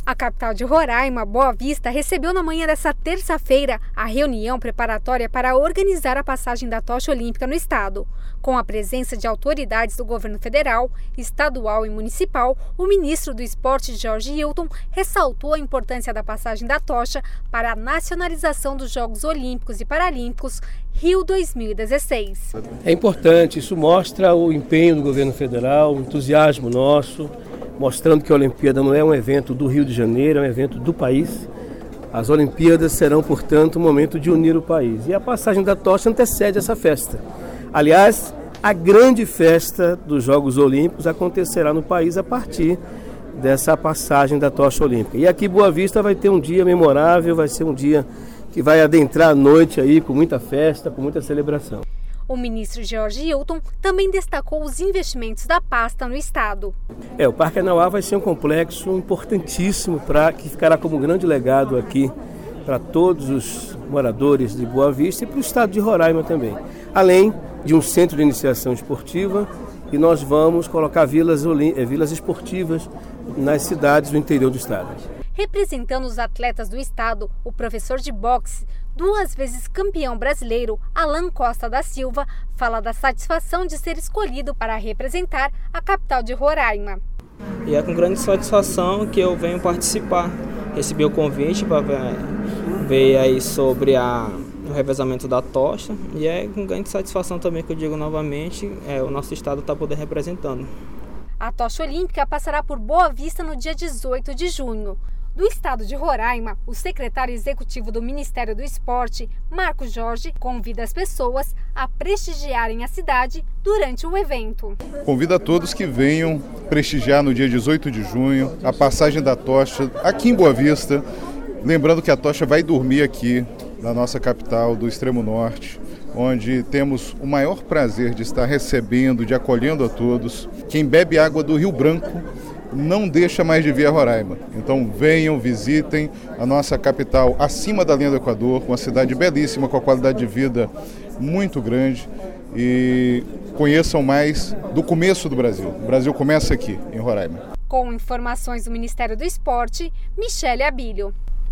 A capital de Roraima, Boa Vista, recebeu na manhã desta terça-feira a reunião preparatória para organizar a passagem da tocha olímpica no estado. Com a presença de autoridades do governo federal, estadual e municipal, o ministro do Esporte, Jorge Hilton, ressaltou a importância da passagem da tocha para a nacionalização dos Jogos Olímpicos e Paralímpicos Rio 2016. É importante, isso mostra o empenho do governo federal, o entusiasmo nosso, mostrando que a Olimpíada não é um evento do Rio de Janeiro, é um evento do país. As Olimpíadas serão, portanto, um momento de unir o país. E a passagem da tocha antecede essa festa. Aliás, a grande festa dos Jogos Olímpicos acontecerá no país a partir dessa passagem da tocha olímpica. E aqui Boa Vista vai ter um dia memorável, vai ser um dia que vai adentrar a noite aí com muita festa, com muita celebração. O ministro Jorge Hilton também destacou os investimentos da pasta no estado. O Parque Anauá vai ser um complexo importantíssimo que ficará como grande legado aqui para todos os moradores de Boa Vista e para o estado de Roraima também. Além de um centro de iniciação esportiva, e nós vamos colocar vilas esportivas nas cidades do interior do estado. Representando os atletas do estado, o professor de boxe, 2 vezes campeão brasileiro, Alan Costa da Silva, fala da satisfação de ser escolhido para representar a capital de Roraima. E é com grande satisfação que eu venho participar. Recebi o convite para ver aí sobre o revezamento da tocha e é com grande satisfação também que eu digo novamente, o nosso estado está poder representando. A tocha olímpica passará por Boa Vista no dia 18 de junho. Do estado de Roraima, o secretário executivo do Ministério do Esporte, Marcos Jorge, convida as pessoas a prestigiarem a cidade durante o evento. Convido a todos que venham prestigiar no dia 18 de junho a passagem da tocha aqui em Boa Vista. Lembrando que a tocha vai dormir aqui na nossa capital do extremo norte, onde temos o maior prazer de estar recebendo, de acolhendo a todos. Quem bebe água do Rio Branco não deixa mais de vir a Roraima. Então venham, visitem a nossa capital acima da linha do Equador, uma cidade belíssima, com a qualidade de vida muito grande e conheçam mais do começo do Brasil. O Brasil começa aqui, em Roraima. Com informações do Ministério do Esporte, Michele Abílio.